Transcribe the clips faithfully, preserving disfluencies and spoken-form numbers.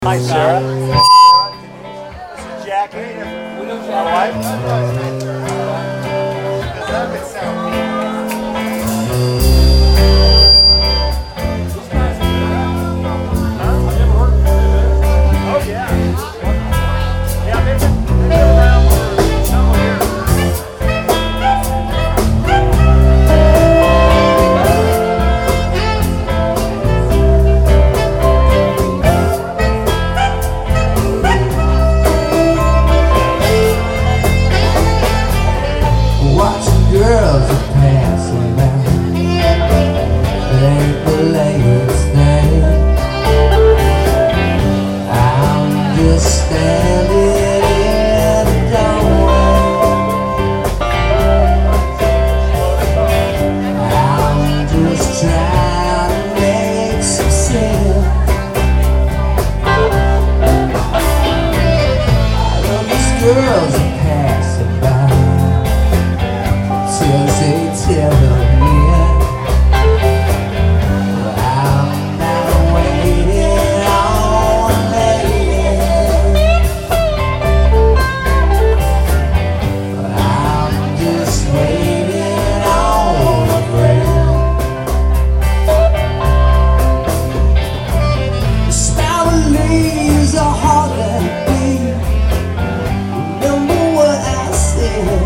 Hi, Sarah. This is Jackie. My wife. Does that good sound? Oh, yeah. Yeah, they've been, they've been around for several years. Girls are passing by. It ain't the latest thing. I'm just standing in the doorway. I'm just trying to make some sense. I love these girls are passing by. They tell me I'm not waiting on a lady. I'm just waiting on a friend. The sour leaves are hard to beat. Remember what I said.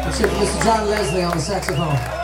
Let's hear it for Mister John Leslie on the saxophone.